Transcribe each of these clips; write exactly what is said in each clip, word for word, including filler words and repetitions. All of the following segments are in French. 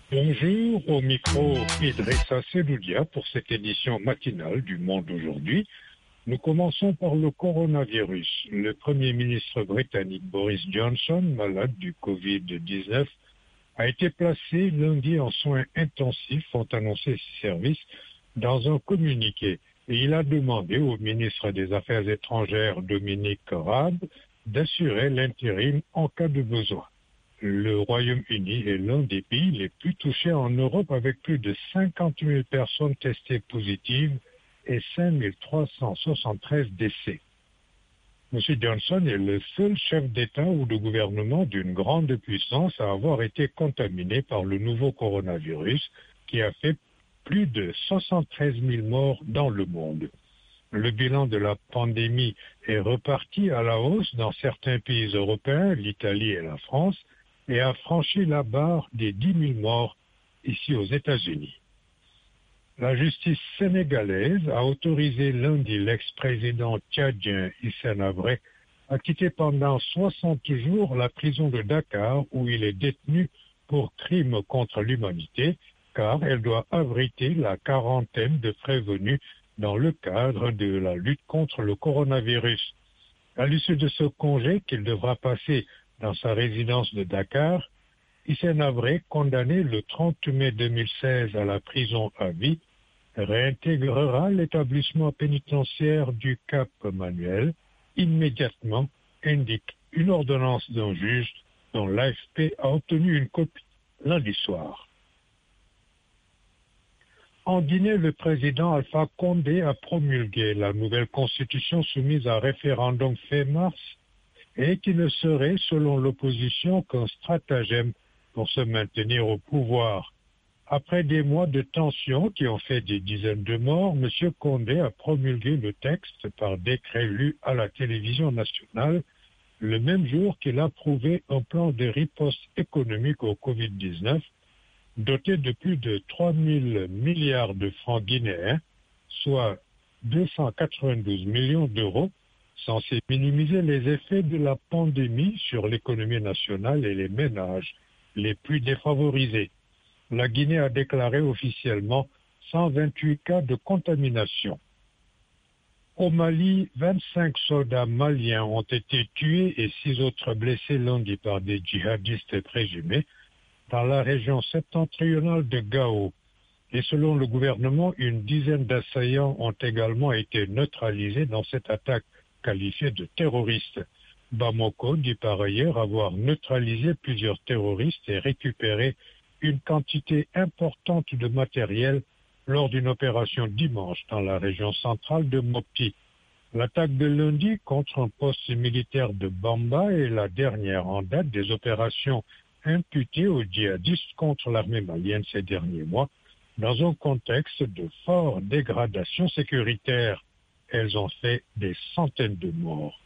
Bonjour, au micro Idrissa Sedoudia pour cette édition matinale du Monde aujourd'hui. Nous commençons par le coronavirus. Le Premier ministre britannique Boris Johnson, malade du covid dix-neuf, a été placé lundi en soins intensifs, ont annoncé ses services dans un communiqué. Et il a demandé au ministre des Affaires étrangères Dominic Raab d'assurer l'intérim en cas de besoin. Le Royaume-Uni est l'un des pays les plus touchés en Europe avec plus de cinquante mille personnes testées positives et cinq mille trois cent soixante-treize décès. M. Johnson est le seul chef d'État ou de gouvernement d'une grande puissance à avoir été contaminé par le nouveau coronavirus qui a fait plus de soixante-treize mille morts dans le monde. Le bilan de la pandémie est reparti à la hausse dans certains pays européens, l'Italie et la France, et a franchi la barre des dix mille morts ici aux États-Unis. La justice sénégalaise a autorisé lundi l'ex-président tchadien Hissène Habré à quitter pendant soixante jours la prison de Dakar où il est détenu pour crime contre l'humanité, car elle doit abriter la quarantaine de prévenus dans le cadre de la lutte contre le coronavirus. À l'issue de ce congé qu'il devra passer dans sa résidence de Dakar, Hissène Habré, condamné le trente mai deux mille seize à la prison à vie, réintégrera l'établissement pénitentiaire du Cap Manuel immédiatement, indique une ordonnance d'un juge dont l'A F P a obtenu une copie lundi soir. En Guinée, le président Alpha Condé a promulgué la nouvelle constitution soumise à référendum fin mars et qui ne serait, selon l'opposition, qu'un stratagème pour se maintenir au pouvoir. Après des mois de tensions qui ont fait des dizaines de morts, M. Condé a promulgué le texte par décret lu à la télévision nationale le même jour qu'il a approuvé un plan de riposte économique au covid dix-neuf doté de plus de trois mille milliards de francs guinéens, soit deux cent quatre-vingt-douze millions d'euros, censé minimiser les effets de la pandémie sur l'économie nationale et les ménages les plus défavorisés. La Guinée a déclaré officiellement cent vingt-huit cas de contamination. Au Mali, vingt-cinq soldats maliens ont été tués et six autres blessés lundi par des djihadistes présumés dans la région septentrionale de Gao. Et selon le gouvernement, une dizaine d'assaillants ont également été neutralisés dans cette attaque qualifiée de terroriste. Bamako dit par ailleurs avoir neutralisé plusieurs terroristes et récupéré une quantité importante de matériel lors d'une opération dimanche dans la région centrale de Mopti. L'attaque de lundi contre un poste militaire de Bamba est la dernière en date des opérations imputées aux djihadistes contre l'armée malienne ces derniers mois, dans un contexte de forte dégradation sécuritaire. Elles ont fait des centaines de morts.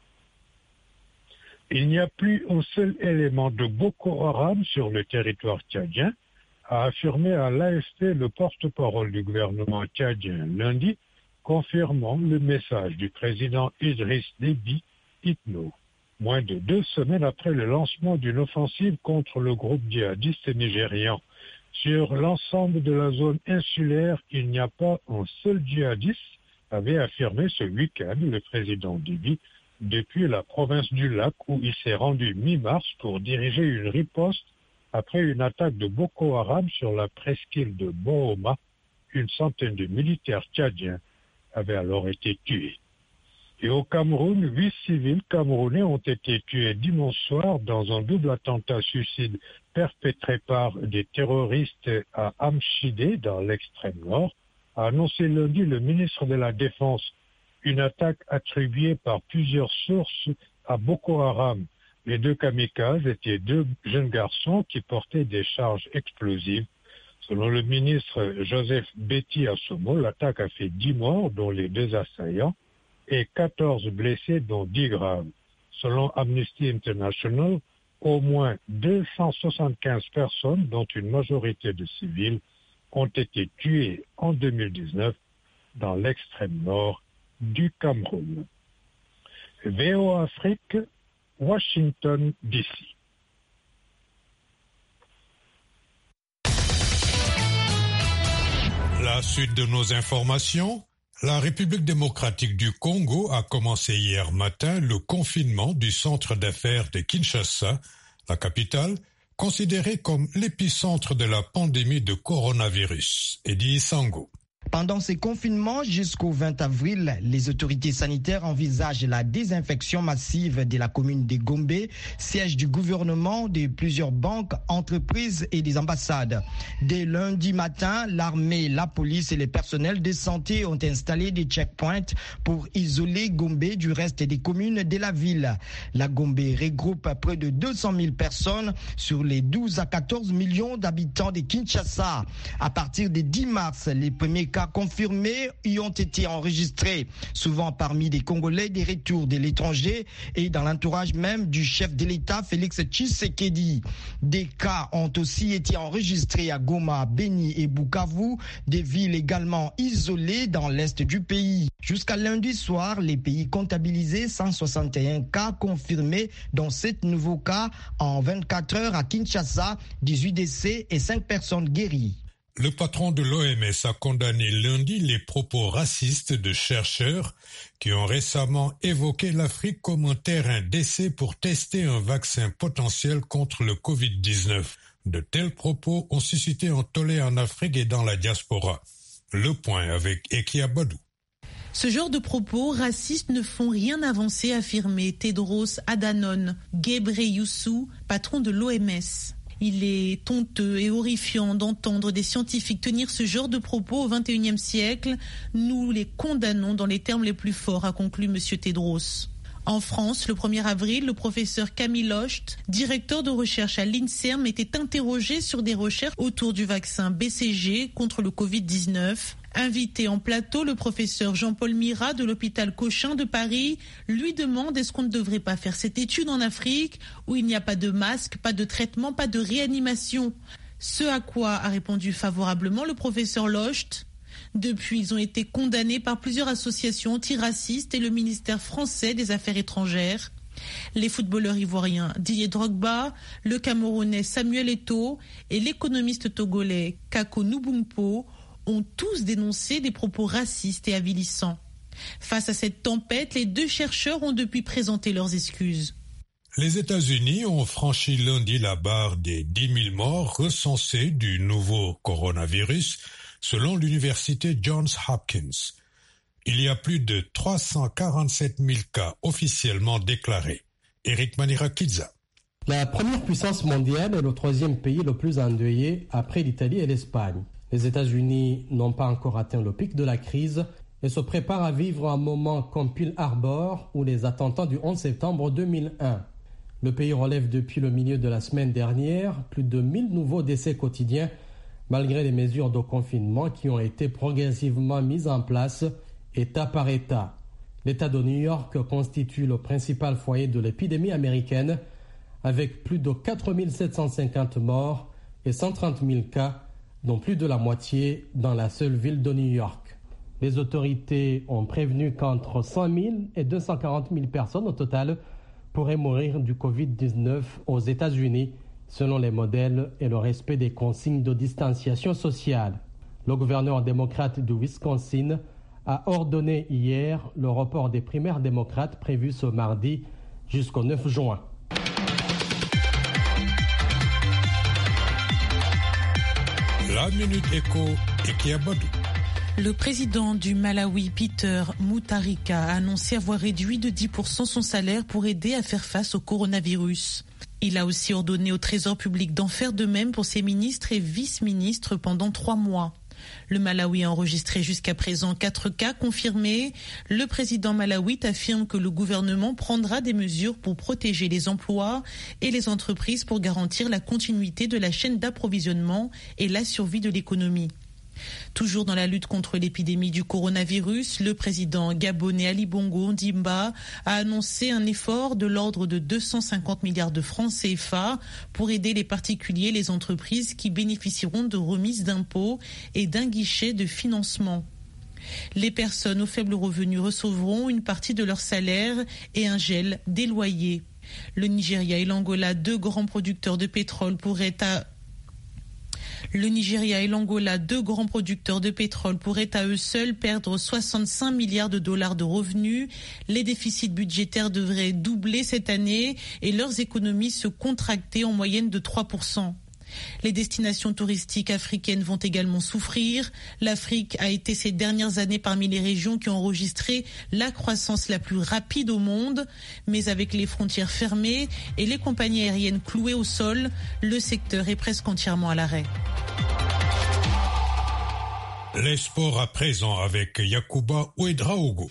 Il n'y a plus un seul élément de Boko Haram sur le territoire tchadien, a affirmé à l'A F P le porte-parole du gouvernement tchadien lundi, confirmant le message du président Idriss Déby Itno, moins de deux semaines après le lancement d'une offensive contre le groupe djihadiste nigérian. Sur l'ensemble de la zone insulaire, il n'y a pas un seul djihadiste, avait affirmé ce week-end le président Déby, depuis la province du Lac où il s'est rendu mi-mars pour diriger une riposte après une attaque de Boko Haram sur la presqu'île de Bohoma. Une centaine de militaires tchadiens avaient alors été tués. Et au Cameroun, huit civils camerounais ont été tués dimanche soir dans un double attentat suicide perpétré par des terroristes à Amchidé, dans l'extrême nord, a annoncé lundi le ministre de la Défense. Une attaque attribuée par plusieurs sources à Boko Haram. Les deux kamikazes étaient deux jeunes garçons qui portaient des charges explosives. Selon le ministre Joseph Betty Assomo, l'attaque a fait dix morts, dont les deux assaillants, et quatorze blessés, dont dix graves. Selon Amnesty International, au moins deux cent soixante-quinze personnes, dont une majorité de civils, ont été tuées en deux mille dix-neuf dans l'extrême nord du Cameroun. V O A Afrique, Washington, D C La suite de nos informations. La République démocratique du Congo a commencé hier matin le confinement du centre d'affaires de Kinshasa, la capitale, considérée comme l'épicentre de la pandémie de coronavirus. Eddie Sango. Pendant ces confinements jusqu'au vingt avril, les autorités sanitaires envisagent la désinfection massive de la commune de Gombe, siège du gouvernement, de plusieurs banques, entreprises et des ambassades. Dès lundi matin, l'armée, la police et les personnels de santé ont installé des checkpoints pour isoler Gombe du reste des communes de la ville. La Gombe regroupe près de deux cent mille personnes sur les douze à quatorze millions d'habitants de Kinshasa. À partir du dix mars, les premiers cas confirmés y ont été enregistrés, souvent parmi des Congolais des retours de l'étranger et dans l'entourage même du chef de l'État Félix Tshisekedi. Des cas ont aussi été enregistrés à Goma, Beni et Bukavu, des villes également isolées dans l'est du pays. Jusqu'à lundi soir, les pays comptabilisaient cent soixante et un cas confirmés, dont sept nouveaux cas en vingt-quatre heures à Kinshasa, dix-huit décès et cinq personnes guéries. Le patron de l'O M S a condamné lundi les propos racistes de chercheurs qui ont récemment évoqué l'Afrique comme un terrain d'essai pour tester un vaccin potentiel contre le covid dix-neuf. De tels propos ont suscité un tollé en Afrique et dans la diaspora. Le point avec Ekia Badou. Ce genre de propos racistes ne font rien avancer, a affirmé Tedros Adhanom Ghebreyesus, patron de l'O M S. Il est honteux et horrifiant d'entendre des scientifiques tenir ce genre de propos au vingt et unième siècle. Nous les condamnons dans les termes les plus forts, a conclu M. Tedros. En France, le premier avril, le professeur Camille Locht, directeur de recherche à l'INSERM, était interrogé sur des recherches autour du vaccin B C G contre le covid dix-neuf. Invité en plateau, le professeur Jean-Paul Mira de l'hôpital Cochin de Paris lui demande est-ce qu'on ne devrait pas faire cette étude en Afrique où il n'y a pas de masque, pas de traitement, pas de réanimation. Ce à quoi a répondu favorablement le professeur Locht. Depuis, ils ont été condamnés par plusieurs associations antiracistes et le ministère français des Affaires étrangères. Les footballeurs ivoiriens Didier Drogba, le Camerounais Samuel Eto'o et l'économiste togolais Kako Nubumpo ont tous dénoncé des propos racistes et avilissants. Face à cette tempête, les deux chercheurs ont depuis présenté leurs excuses. Les États-Unis ont franchi lundi la barre des dix mille morts recensés du nouveau coronavirus, selon l'université Johns Hopkins. Il y a plus de trois cent quarante-sept mille cas officiellement déclarés. Eric Manirakidza. La première puissance mondiale est le troisième pays le plus endeuillé après l'Italie et l'Espagne. Les États-Unis n'ont pas encore atteint le pic de la crise et se préparent à vivre un moment comme Pearl Harbor ou les attentats du onze septembre deux mille un. Le pays relève depuis le milieu de la semaine dernière plus de mille nouveaux décès quotidiens malgré les mesures de confinement qui ont été progressivement mises en place État par État. L'État de New York constitue le principal foyer de l'épidémie américaine avec plus de quatre mille sept cent cinquante morts et cent trente mille cas, dont plus de la moitié dans la seule ville de New York. Les autorités ont prévenu qu'entre cent mille et deux cent quarante mille personnes au total pourraient mourir du covid dix-neuf aux États-Unis, selon les modèles et le respect des consignes de distanciation sociale. Le gouverneur démocrate du Wisconsin a ordonné hier le report des primaires démocrates prévues ce mardi jusqu'au neuf juin. La Minute Éco et Kiabadou. Le président du Malawi, Peter Mutharika, a annoncé avoir réduit de dix pour cent son salaire pour aider à faire face au coronavirus. Il a aussi ordonné au Trésor public d'en faire de même pour ses ministres et vice-ministres pendant trois mois. Le Malawi a enregistré jusqu'à présent quatre cas confirmés. Le président malawite affirme que le gouvernement prendra des mesures pour protéger les emplois et les entreprises pour garantir la continuité de la chaîne d'approvisionnement et la survie de l'économie. Toujours dans la lutte contre l'épidémie du coronavirus, le président gabonais Ali Bongo Ondimba a annoncé un effort de l'ordre de deux cent cinquante milliards de francs C F A pour aider les particuliers et les entreprises qui bénéficieront de remises d'impôts et d'un guichet de financement. Les personnes aux faibles revenus recevront une partie de leur salaire et un gel des loyers. Le Nigeria et l'Angola, deux grands producteurs de pétrole, pourraient à Le Nigeria et l'Angola, deux grands producteurs de pétrole, pourraient à eux seuls perdre soixante-cinq milliards de dollars de revenus. Les déficits budgétaires devraient doubler cette année et leurs économies se contracter en moyenne de trois pour cent. Les destinations touristiques africaines vont également souffrir. L'Afrique a été ces dernières années parmi les régions qui ont enregistré la croissance la plus rapide au monde. Mais avec les frontières fermées et les compagnies aériennes clouées au sol, le secteur est presque entièrement à l'arrêt. Les sports à présent avec Yacouba Ouedraogo.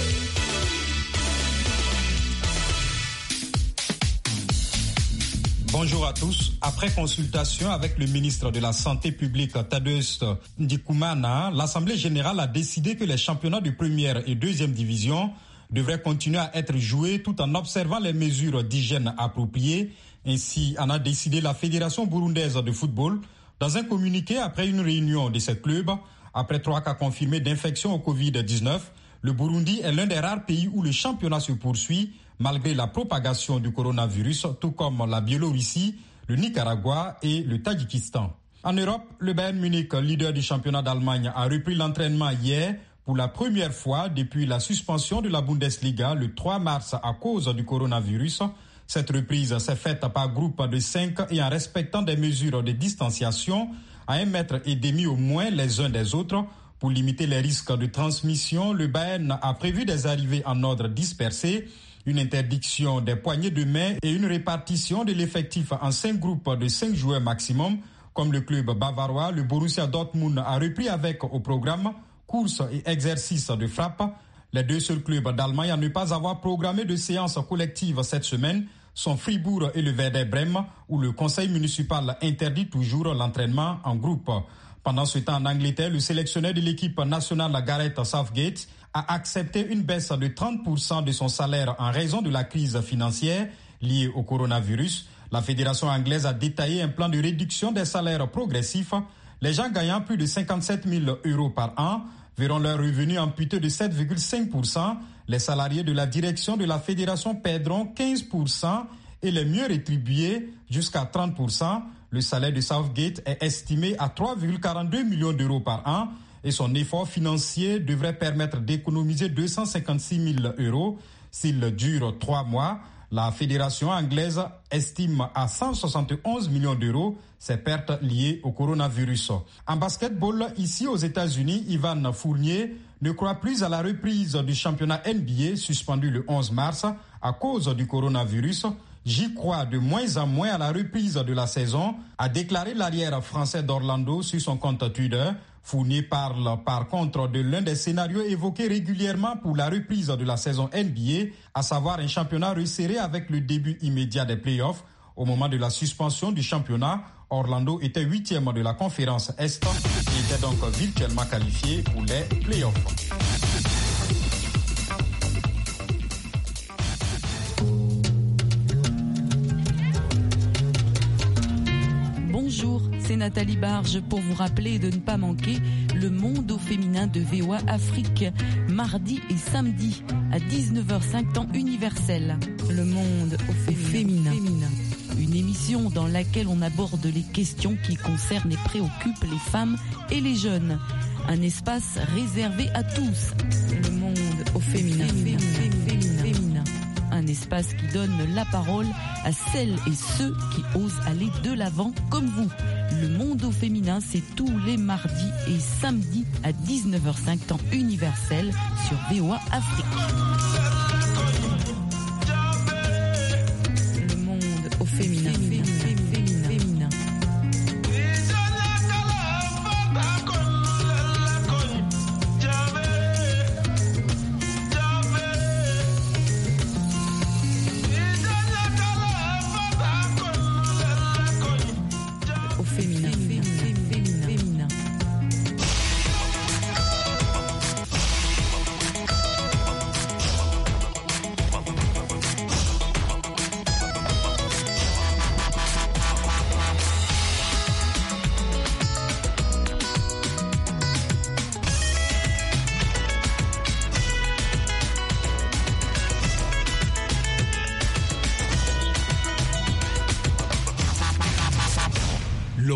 Bonjour à tous. Après consultation avec le ministre de la Santé publique Thaddeus Ndikumana, l'Assemblée générale a décidé que les championnats de première et deuxième division devraient continuer à être joués tout en observant les mesures d'hygiène appropriées. Ainsi en a décidé la Fédération burundaise de football. Dans un communiqué après une réunion de ces clubs, après trois cas confirmés d'infection au covid dix-neuf, le Burundi est l'un des rares pays où le championnat se poursuit malgré la propagation du coronavirus, tout comme la Biélorussie, le Nicaragua et le Tadjikistan. En Europe, le Bayern Munich, leader du championnat d'Allemagne, a repris l'entraînement hier pour la première fois depuis la suspension de la Bundesliga le trois mars à cause du coronavirus. Cette reprise s'est faite par groupe de cinq et en respectant des mesures de distanciation à un mètre et demi au moins les uns des autres. Pour limiter les risques de transmission, le Bayern a prévu des arrivées en ordre dispersé, une interdiction des poignées de main et une répartition de l'effectif en cinq groupes de cinq joueurs maximum. Comme le club bavarois, le Borussia Dortmund a repris avec au programme course et exercice de frappe. Les deux seuls clubs d'Allemagne à ne pas avoir programmé de séance collective cette semaine sont Fribourg et le Werder Bremen, où le conseil municipal interdit toujours l'entraînement en groupe. Pendant ce temps, en Angleterre, le sélectionneur de l'équipe nationale Gareth Southgate a accepté une baisse de trente pour cent de son salaire en raison de la crise financière liée au coronavirus. La fédération anglaise a détaillé un plan de réduction des salaires progressifs. Les gens gagnant plus de cinquante-sept mille euros par an verront leur revenu amputé de sept virgule cinq pour cent. Les salariés de la direction de la fédération perdront quinze pour cent et les mieux rétribués jusqu'à trente pour cent. Le salaire de Southgate est estimé à trois virgule quarante-deux millions d'euros par an et son effort financier devrait permettre d'économiser deux cent cinquante-six mille euros s'il dure trois mois. La fédération anglaise estime à cent soixante et onze millions d'euros ces pertes liées au coronavirus. En basketball, ici aux États-Unis, Ivan Fournier ne croit plus à la reprise du championnat N B A suspendu le onze mars à cause du coronavirus. J'y crois de moins en moins à la reprise de la saison, a déclaré l'arrière français d'Orlando sur son compte Twitter. Fournier parle par contre de l'un des scénarios évoqués régulièrement pour la reprise de la saison N B A, à savoir un championnat resserré avec le début immédiat des playoffs. Au moment de la suspension du championnat, Orlando était huitième de la conférence Est et était donc virtuellement qualifié pour les playoffs. Bonjour, c'est Nathalie Barge pour vous rappeler de ne pas manquer le monde au féminin de V O A Afrique, mardi et samedi à dix-neuf heures cinq temps universel. Le monde au féminin. féminin. Une émission dans laquelle on aborde les questions qui concernent et préoccupent les femmes et les jeunes. Un espace réservé à tous. Le monde au féminin. féminin. féminin. féminin. Un espace qui donne la parole à celles et ceux qui osent aller de l'avant comme vous. Le monde au féminin, c'est tous les mardis et samedis à dix-neuf heures cinq temps universel sur V O A Afrique. Le monde au féminin. féminin, féminin, féminin.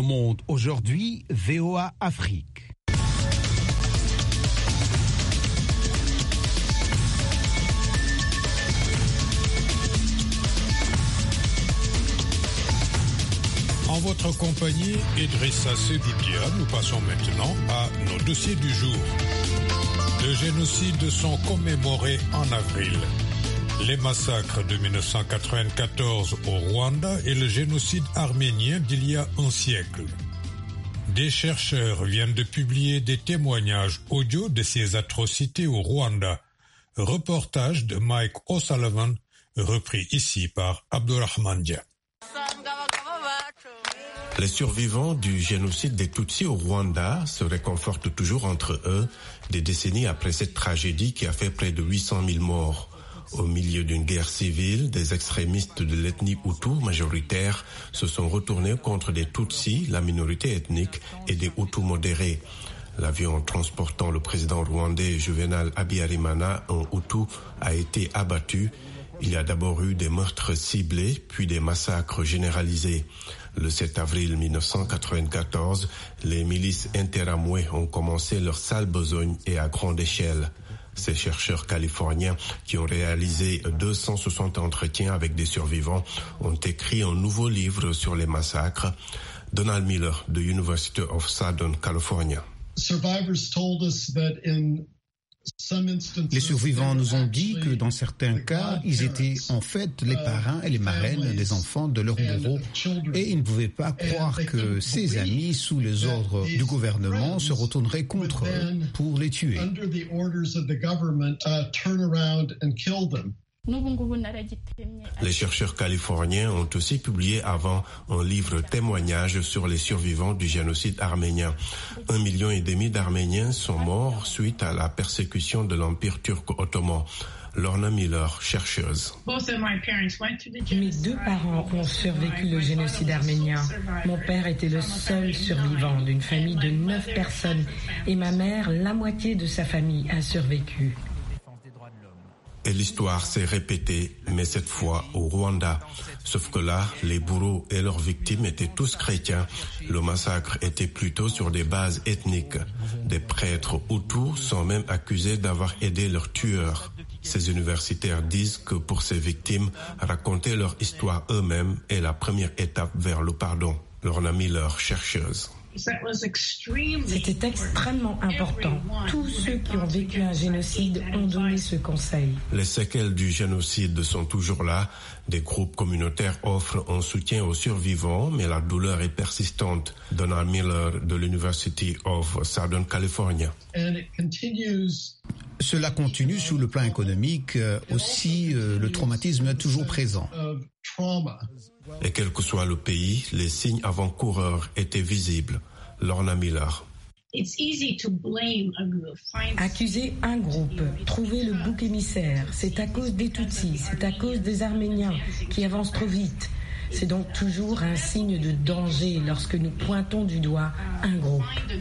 Monde aujourd'hui, V O A Afrique. En votre compagnie, Idrissa Sedoudia, nous passons maintenant à nos dossiers du jour. Deux génocides sont commémorés en avril. Les massacres de mille neuf cent quatre-vingt-quatorze au Rwanda et le génocide arménien d'il y a un siècle. Des chercheurs viennent de publier des témoignages audio de ces atrocités au Rwanda. Reportage de Mike O'Sullivan, repris ici par Abdurrahman Dia. Les survivants du génocide des Tutsis au Rwanda se réconfortent toujours entre eux des décennies après cette tragédie qui a fait près de huit cent mille morts. Au milieu d'une guerre civile, des extrémistes de l'ethnie Hutu majoritaire se sont retournés contre des Tutsis, la minorité ethnique, et des Hutus modérés. L'avion transportant le président rwandais Juvenal Habyarimana, un Hutu, a été abattu. Il y a d'abord eu des meurtres ciblés, puis des massacres généralisés. Le sept avril mille neuf cent quatre-vingt-quatorze, les milices interamouées ont commencé leur sale besogne et à grande échelle. Ces chercheurs californiens qui ont réalisé deux cent soixante entretiens avec des survivants ont écrit un nouveau livre sur les massacres. Donald Miller de University of Southern California. Survivors told us that in Les survivants nous ont dit que dans certains cas, ils étaient en fait les parrains et les marraines des enfants de leurs bourreaux et ils ne pouvaient pas croire que ces amis, sous les ordres du gouvernement, se retourneraient contre eux pour les tuer. Les chercheurs californiens ont aussi publié avant un livre témoignage sur les survivants du génocide arménien. Un million et demi d'Arméniens sont morts suite à la persécution de l'Empire turc ottoman. Lorna Miller, chercheuse. Mes deux parents ont survécu le génocide arménien. Mon père était le seul survivant d'une famille de neuf personnes et ma mère, la moitié de sa famille, a survécu. Et l'histoire s'est répétée, mais cette fois au Rwanda. Sauf que là, les bourreaux et leurs victimes étaient tous chrétiens. Le massacre était plutôt sur des bases ethniques. Des prêtres Hutus sont même accusés d'avoir aidé leurs tueurs. Ces universitaires disent que pour ces victimes, raconter leur histoire eux-mêmes est la première étape vers le pardon. Lorna Miller, chercheuse. C'était extrêmement important. Tous ceux qui ont vécu un génocide ont donné ce conseil. Les séquelles du génocide sont toujours là. Des groupes communautaires offrent un soutien aux survivants, mais la douleur est persistante. Donald Miller de l'University of Southern California. Cela continue sur le plan économique. Aussi, le traumatisme est toujours présent. Et quel que soit le pays, les signes avant-coureurs étaient visibles. Lorna Miller. Accuser un groupe, trouver le bouc émissaire, c'est à cause des Tutsis, c'est à cause des Arméniens qui avancent trop vite. C'est donc toujours un signe de danger lorsque nous pointons du doigt un groupe.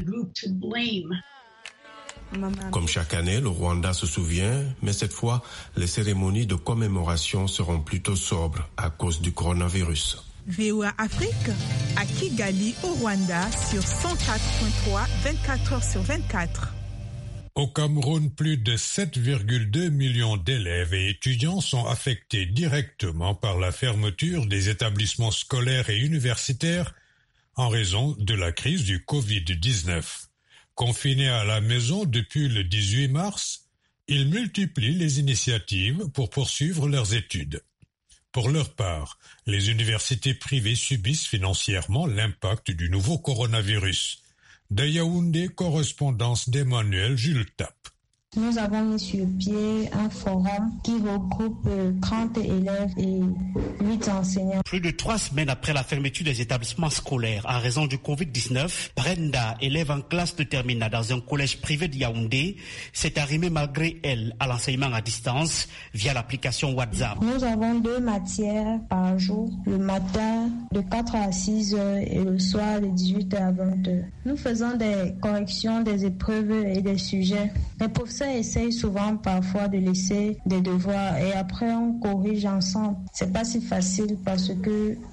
Comme chaque année, le Rwanda se souvient, mais cette fois, les cérémonies de commémoration seront plutôt sobres à cause du coronavirus. V O A Afrique, à Kigali, au Rwanda, sur cent quatre virgule trois, vingt-quatre heures sur vingt-quatre. Au Cameroun, plus de sept virgule deux millions d'élèves et étudiants sont affectés directement par la fermeture des établissements scolaires et universitaires en raison de la crise du covid dix-neuf. Confinés à la maison depuis le dix-huit mars, ils multiplient les initiatives pour poursuivre leurs études. Pour leur part, les universités privées subissent financièrement l'impact du nouveau coronavirus. De Yaoundé, correspondance d'Emmanuel Jules Tap. Nous avons mis sur pied un forum qui regroupe trente élèves et huit enseignants. Plus de trois semaines après la fermeture des établissements scolaires en raison du covid dix-neuf, Brenda, élève en classe de terminale dans un collège privé de Yaoundé, s'est arrimée malgré elle à l'enseignement à distance via l'application WhatsApp. Nous avons deux matières par jour, le matin de quatre à six heures et le soir de dix-huit heures à vingt heures. Nous faisons des corrections des épreuves et des sujets. Les professeurs essaye souvent parfois de laisser des devoirs et après on corrige ensemble. C'est pas si facile parce que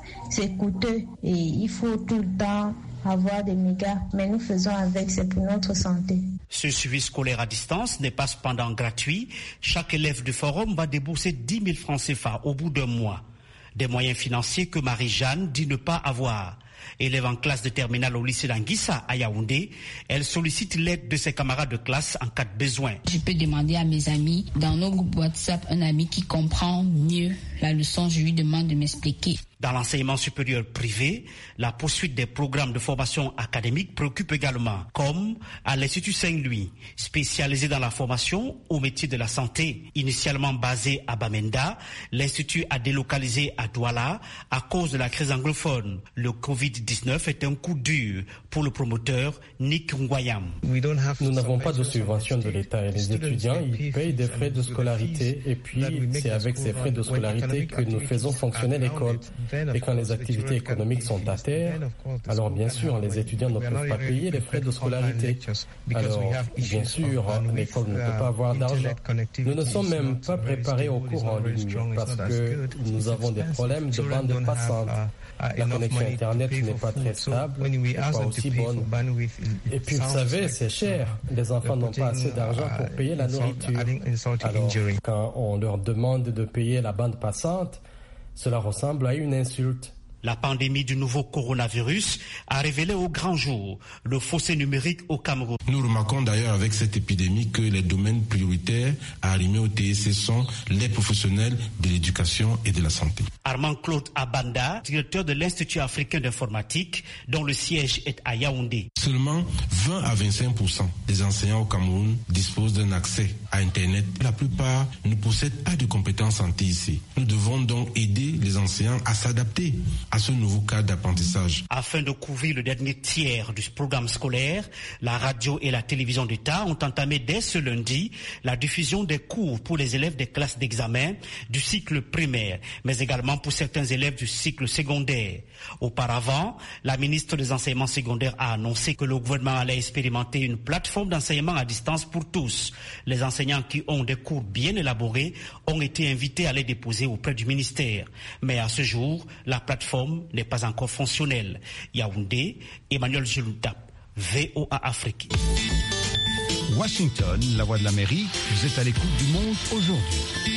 c'est coûteux et il faut tout le temps avoir des mégas, mais nous faisons avec, c'est pour notre santé. Ce suivi scolaire à distance n'est pas cependant gratuit. Chaque élève du forum va débourser dix mille francs C F A au bout d'un mois. Des moyens financiers que Marie-Jeanne dit ne pas avoir. Élève en classe de terminale au lycée d'Anguissa à Yaoundé, elle sollicite l'aide de ses camarades de classe en cas de besoin. Je peux demander à mes amis, dans nos groupes WhatsApp, un ami qui comprend mieux la leçon, je lui demande de m'expliquer. Dans l'enseignement supérieur privé, la poursuite des programmes de formation académique préoccupe également, comme à l'Institut Saint-Louis, spécialisé dans la formation au métier de la santé. Initialement basé à Bamenda, l'Institut a délocalisé à Douala à cause de la crise anglophone. Le covid dix-neuf est un coup dur pour le promoteur Nick Ngoyam. Nous n'avons pas de subvention de l'État et les étudiants ils payent des frais de scolarité et puis c'est avec ces frais de scolarité que nous faisons fonctionner l'école. Et quand les activités économiques sont à terre, alors bien sûr, les étudiants ne peuvent pas payer les frais de scolarité. Alors, bien sûr, l'école ne peut pas avoir d'argent. Nous ne sommes même pas préparés au cours en ligne parce que nous avons des problèmes de bande passante. La connexion Internet n'est pas très stable et pas aussi bonne. Et puis, vous savez, c'est cher. Les enfants n'ont pas assez d'argent pour payer la nourriture. Alors, quand on leur demande de payer la bande passante, cela ressemble à une insulte. La pandémie du nouveau coronavirus a révélé au grand jour le fossé numérique au Cameroun. Nous remarquons d'ailleurs avec cette épidémie que les domaines prioritaires à arrimer au T S C sont les professionnels de l'éducation et de la santé. Armand Claude Abanda, directeur de l'Institut africain d'informatique, dont le siège est à Yaoundé. Seulement vingt à vingt-cinq pour cent des enseignants au Cameroun disposent d'un accès à Internet. La plupart ne possèdent pas de compétences en T I C. Nous devons donc aider les enseignants à s'adapter à ce nouveau cadre d'apprentissage. Afin de couvrir le dernier tiers du programme scolaire, la radio et la télévision d'État ont entamé dès ce lundi la diffusion des cours pour les élèves des classes d'examen du cycle primaire, mais également pour certains élèves du cycle secondaire. Auparavant, la ministre des Enseignements secondaires a annoncé que le gouvernement allait expérimenter une plateforme d'enseignement à distance pour tous. Les enseignants qui ont des cours bien élaborés ont été invités à les déposer auprès du ministère. Mais à ce jour, la plateforme n'est pas encore fonctionnelle. Yaoundé, Emmanuel Juloutap, V O A Afrique. Washington, la voix de l'Amérique, vous êtes à l'écoute du monde aujourd'hui.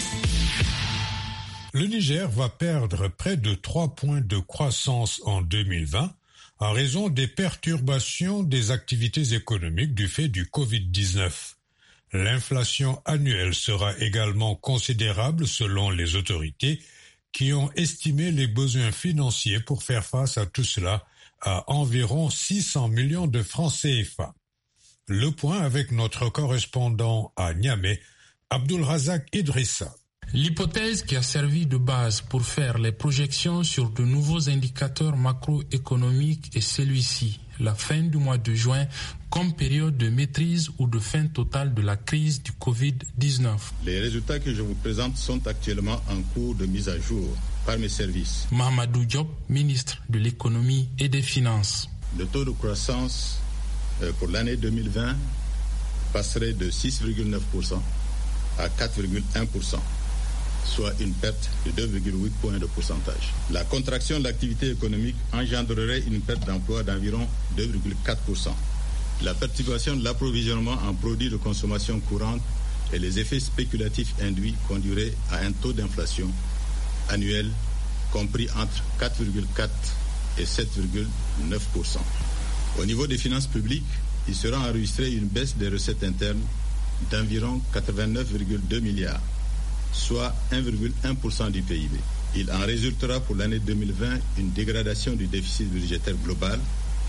Le Niger va perdre près de trois points de croissance en deux mille vingt en raison des perturbations des activités économiques du fait du covid dix-neuf. L'inflation annuelle sera également considérable selon les autorités qui ont estimé les besoins financiers pour faire face à tout cela à environ six cents millions de francs C F A. Le point avec notre correspondant à Niamey, Abdulrazak Idrissa. L'hypothèse qui a servi de base pour faire les projections sur de nouveaux indicateurs macroéconomiques est celui-ci, la fin du mois de juin comme période de maîtrise ou de fin totale de la crise du covid dix-neuf. Les résultats que je vous présente sont actuellement en cours de mise à jour par mes services. Mahamadou Diop, ministre de l'économie et des finances. Le taux de croissance pour l'année deux mille vingt passerait de six virgule neuf pour cent à quatre virgule un pour cent. Soit une perte de deux virgule huit points de pourcentage. La contraction de l'activité économique engendrerait une perte d'emploi d'environ deux virgule quatre pour cent. La perturbation de l'approvisionnement en produits de consommation courante et les effets spéculatifs induits conduiraient à un taux d'inflation annuel compris entre quatre virgule quatre et sept virgule neuf pour cent. Au niveau des finances publiques, il sera enregistré une baisse des recettes internes d'environ quatre-vingt-neuf virgule deux milliards, soit un virgule un pour cent du P I B. Il en résultera pour l'année deux mille vingt une dégradation du déficit budgétaire global,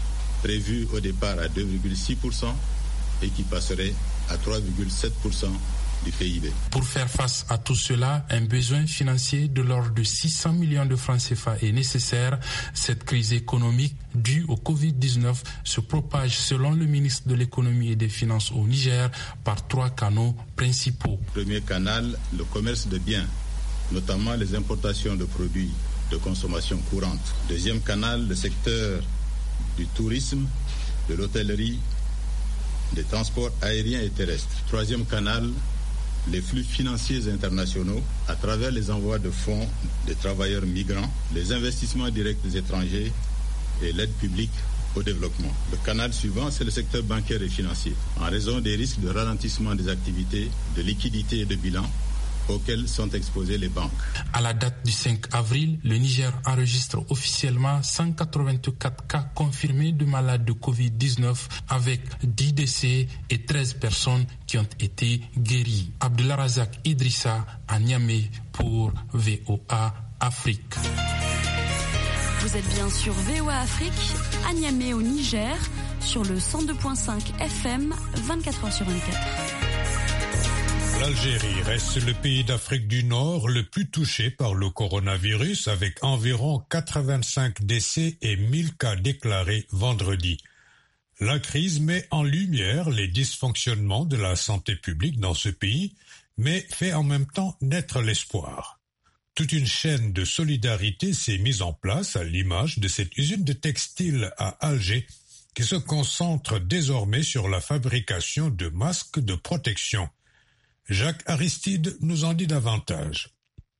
prévu au départ à deux virgule six pour cent et qui passerait à trois virgule sept pour cent du P I B. Pour faire face à tout cela, un besoin financier de l'ordre de six cents millions de francs C F A est nécessaire. Cette crise économique due au covid dix-neuf se propage selon le ministre de l'économie et des finances au Niger par trois canaux principaux. Premier canal, le commerce de biens, notamment les importations de produits de consommation courante. Deuxième canal, le secteur du tourisme, de l'hôtellerie, des transports aériens et terrestres. Troisième canal, les flux financiers internationaux à travers les envois de fonds des travailleurs migrants, les investissements directs étrangers et l'aide publique au développement. Le canal suivant, c'est le secteur bancaire et financier, en raison des risques de ralentissement des activités, de liquidité et de bilan auxquels sont exposées les banques. À la date du cinq avril, le Niger enregistre officiellement cent quatre-vingt-quatre cas confirmés de malades de covid dix-neuf avec dix décès et treize personnes qui ont été guéries. Abdullah Razak Idrissa à Niamey pour V O A Afrique. Vous êtes bien sur V O A Afrique, à Niamey au Niger, sur le cent deux virgule cinq F M, vingt-quatre heures sur vingt-quatre. L'Algérie reste le pays d'Afrique du Nord le plus touché par le coronavirus avec environ quatre-vingt-cinq décès et mille cas déclarés vendredi. La crise met en lumière les dysfonctionnements de la santé publique dans ce pays, mais fait en même temps naître l'espoir. Toute une chaîne de solidarité s'est mise en place à l'image de cette usine de textile à Alger qui se concentre désormais sur la fabrication de masques de protection. Jacques Aristide nous en dit davantage.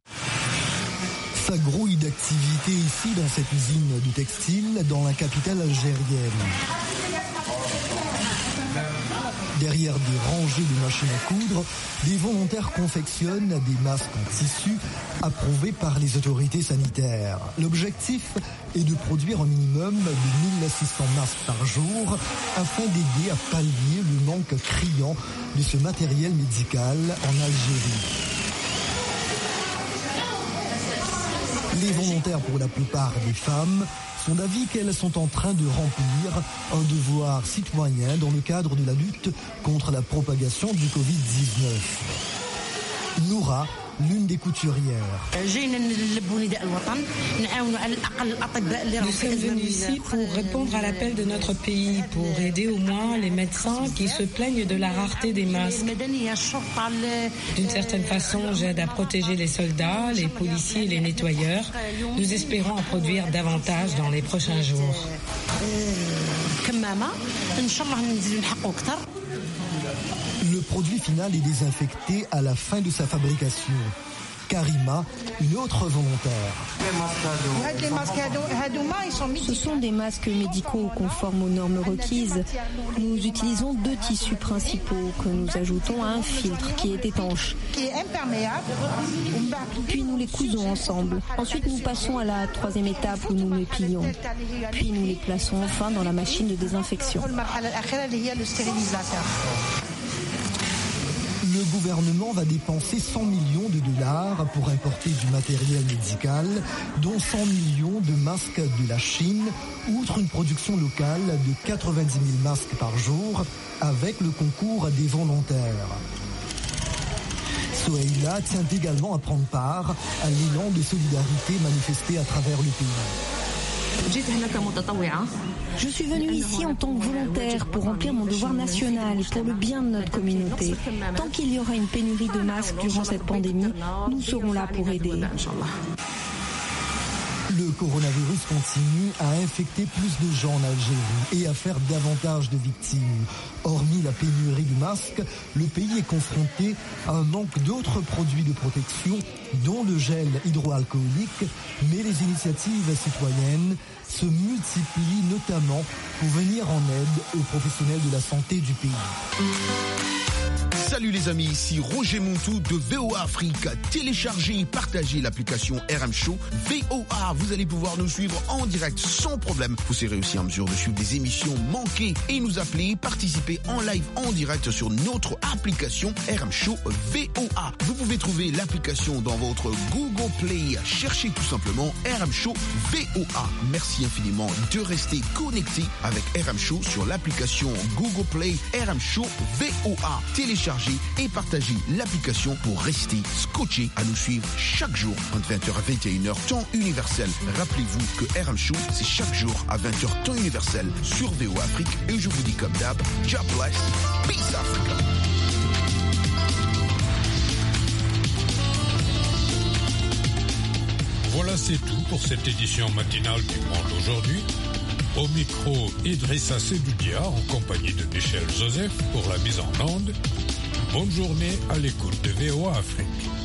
Ça grouille d'activité ici dans cette usine du textile dans la capitale algérienne. Derrière des rangées de machines à coudre, des volontaires confectionnent des masques en tissu approuvés par les autorités sanitaires. L'objectif est de produire un minimum de mille six cents masques par jour afin d'aider à pallier le manque criant de ce matériel médical en Algérie. Les volontaires, pour la plupart des femmes, sont d'avis qu'elles sont en train de remplir un devoir citoyen dans le cadre de la lutte contre la propagation du covid dix-neuf. Noura, l'une des couturières. Nous sommes venus ici pour répondre à l'appel de notre pays, pour aider au moins les médecins qui se plaignent de la rareté des masques. D'une certaine façon, j'aide à protéger les soldats, les policiers et les nettoyeurs. Nous espérons en produire davantage dans les prochains jours. Le produit final est désinfecté à la fin de sa fabrication. Karima, une autre volontaire. Ce sont des masques médicaux conformes aux normes requises. Nous utilisons deux tissus principaux que nous ajoutons à un filtre qui est étanche. Puis nous les cousons ensemble. Ensuite nous passons à la troisième étape où nous les plions. Puis nous les plaçons enfin dans la machine de désinfection. Le gouvernement va dépenser cent millions de dollars pour importer du matériel médical, dont cent millions de masques de la Chine, outre une production locale de quatre-vingt-dix mille masques par jour, avec le concours des volontaires. Soheila tient également à prendre part à l'élan de solidarité manifesté à travers le pays. Je suis venue ici en tant que volontaire pour remplir mon devoir national et pour le bien de notre communauté. Tant qu'il y aura une pénurie de masques durant cette pandémie, nous serons là pour aider. Le coronavirus continue à infecter plus de gens en Algérie et à faire davantage de victimes. Hormis la pénurie de masques, le pays est confronté à un manque d'autres produits de protection, dont le gel hydroalcoolique, mais les initiatives citoyennes se multiplient notamment pour venir en aide aux professionnels de la santé du pays. Salut les amis, ici Roger Montou de V O A Afrique. Téléchargez et partagez l'application R M Show V O A. Vous allez pouvoir nous suivre en direct sans problème. Vous serez aussi en mesure de suivre des émissions manquées et nous appeler, participer en live en direct sur notre application R M Show V O A. Vous pouvez trouver l'application dans votre Google Play. Cherchez tout simplement R M Show V O A. Merci infiniment de rester connecté avec R M Show sur l'application Google Play R M Show V O A. Téléchargez et partagez l'application pour rester scotché à nous suivre chaque jour entre vingt heures à vingt et une heures temps universel. Rappelez-vous que R M Show c'est chaque jour à vingt heures temps universel sur V O A Afrique et je vous dis comme d'hab, God bless, peace Africa. Voilà, c'est tout pour cette édition matinale du Monde aujourd'hui. Au micro, Idrissa Sedoudia en compagnie de Michel Joseph pour la mise en onde. Bonne journée à l'écoute de V O A Afrique.